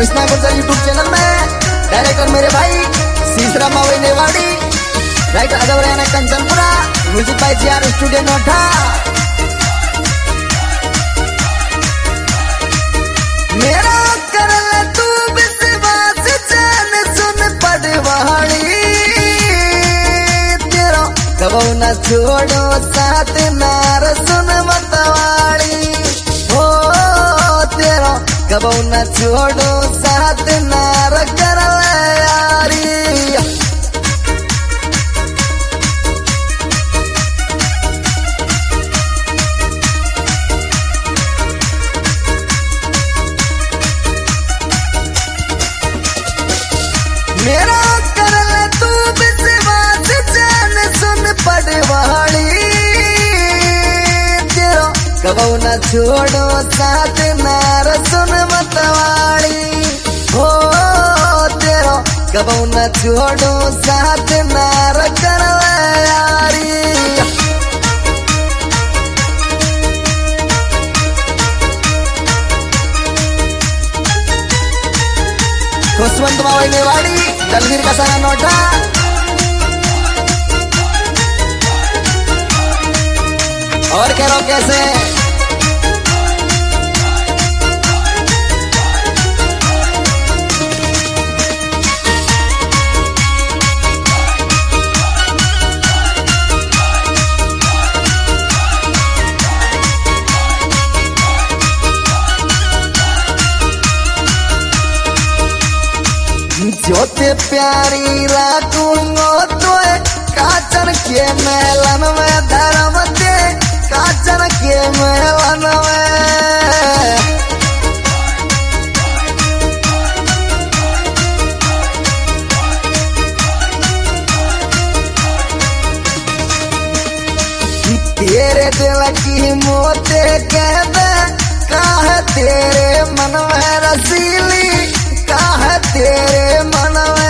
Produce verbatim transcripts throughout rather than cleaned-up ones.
Krishna Gurjar YouTube channel में। Director मेरे भाई सीसरा मावई नेवाड़ी, राइटर अदब रहना Kanchanpura, music by GR studio Nota. मेरा कर ले तू विश्वास जान सुन पड़वाड़ी, तेरा कबो न छोड़ो साथ नार सुन मतवाड़ी, हो तेरा कबो न छोड़ो साथ नार कर यारी। मेरा कर ले तू विश्वास जान सुन पड़वाड़ी, तेरा कबो न छोड़ो साथ नार सुन मतवाड़ी, हो तेरा कबो न छोड़ो साथ नार कर यारी। खुशवंत मावई नेवाड़ी, दलवीर का सारा नोटा। और कह रहा हूं कैसे जोते प्यारी राखूंगो तो काचन के महलन में धर्म दे, काचन के महलन में। तेरे दिल की मोते कह दे, काहे तेरे मन में रसीली, काहे तेरे मन में।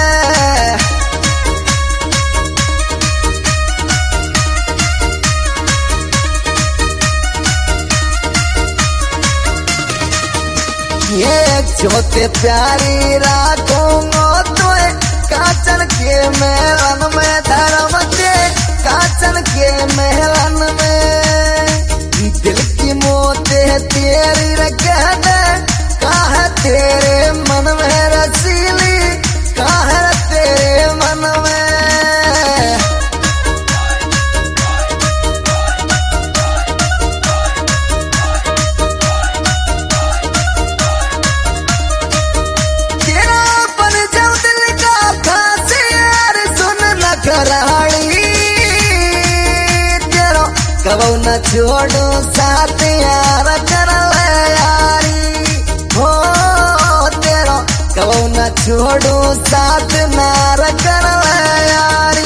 ये जोते प्यारी राखूंगो तो काचन के महलन में धर्म दे, काचन के महलन में। दिल की मोते तेरी रखा दे, काहे तेरे मन में रसीली, काहे तेरे मन में। तेरा बन जाऊं दिल का खास यार सुन न कराड़ी, तेरा कबो न छोड़ो साथ यार कर यारी, हो तेरा कबो न छोड़ो साथ नार कर यारी।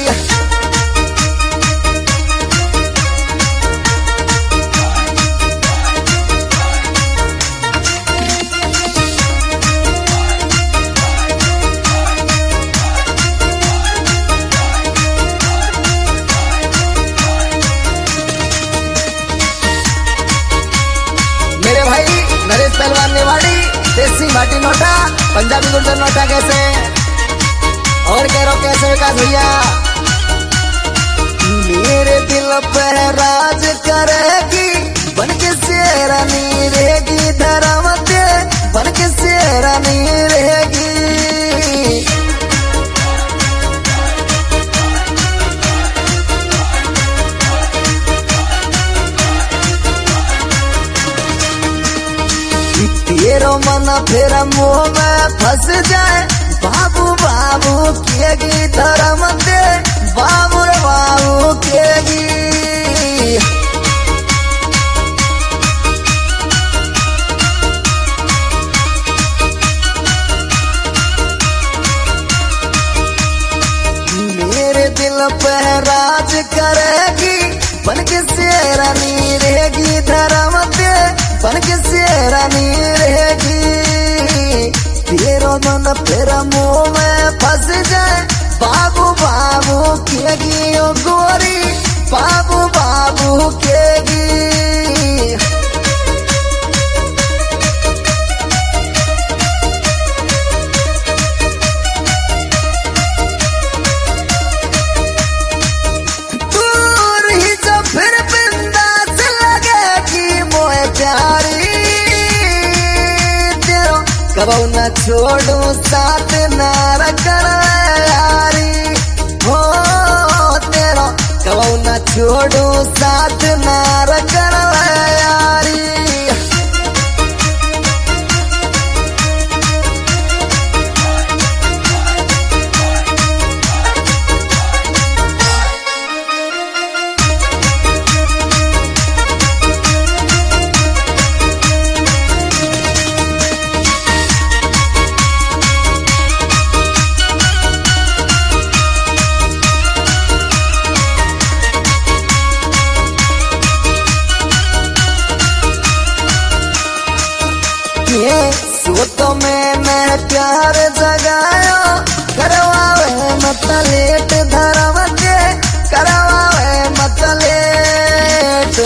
मेरे भाई नरेश पहलवान नेवाड़ी, देसी माटी नोटा, पंजाबी गुर्जर नोटा कैसे। और कह रहा हूं कैसे विकास भैया। मेरे दिल पर राज करेगी, बन के शेरानी रहेगी, धर्म दे बन के शेरानी रहेगी। तेरो मन फिर मुंह में फंस जाए, बाबू बाबू केगी धर्म दे, बाबू बाबू केगी। मेरे दिल पे राज करेगी, बन के शेरानी रहेगी, धर्म दे बन के शेरानी रहेगी। तेरा मन फिर मुंह में फंस जाए, बाबू बाबू केगी ओ गोरी, बाबू बाबू केगी। कबो न छोड़ू साथ नार कर यारी हो तेरा कबो न छोड़ू साथ नार कर यारी। ये सोतो मैंने प्यार जगायो करवावे मत लेट धर्म के करवावे मत लेट।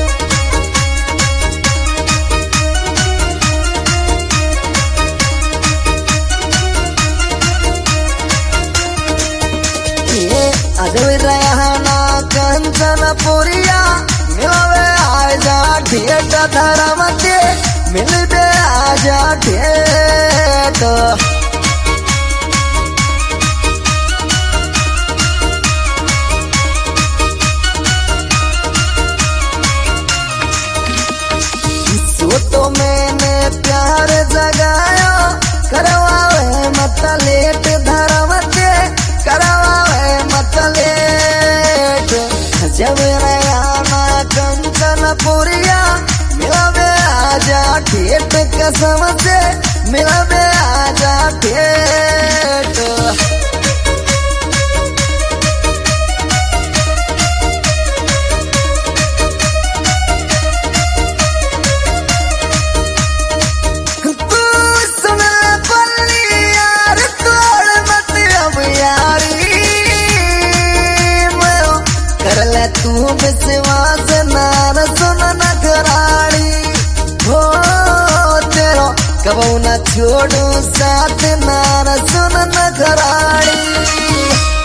ये अजय रहना कंचन पुरिया मिलवे आजा ढेट धर्म के मिलबे आजा ढेट। सोतो मैंने प्यार जगायो करवावे मत लेट धर्म के करवावे मत लेट। जब रयाना कंचन पुरिया मिलबे आजा ठेठ कसम से मिलबे आजा ठेठ। तू सुन पल्ली यार तोड़ मत अब यारी मैं कर ले तू विश्वास नार सुन नखराड़ी हो तेरो कबो न छोड़ू साथ नार सुन नखराड़ी।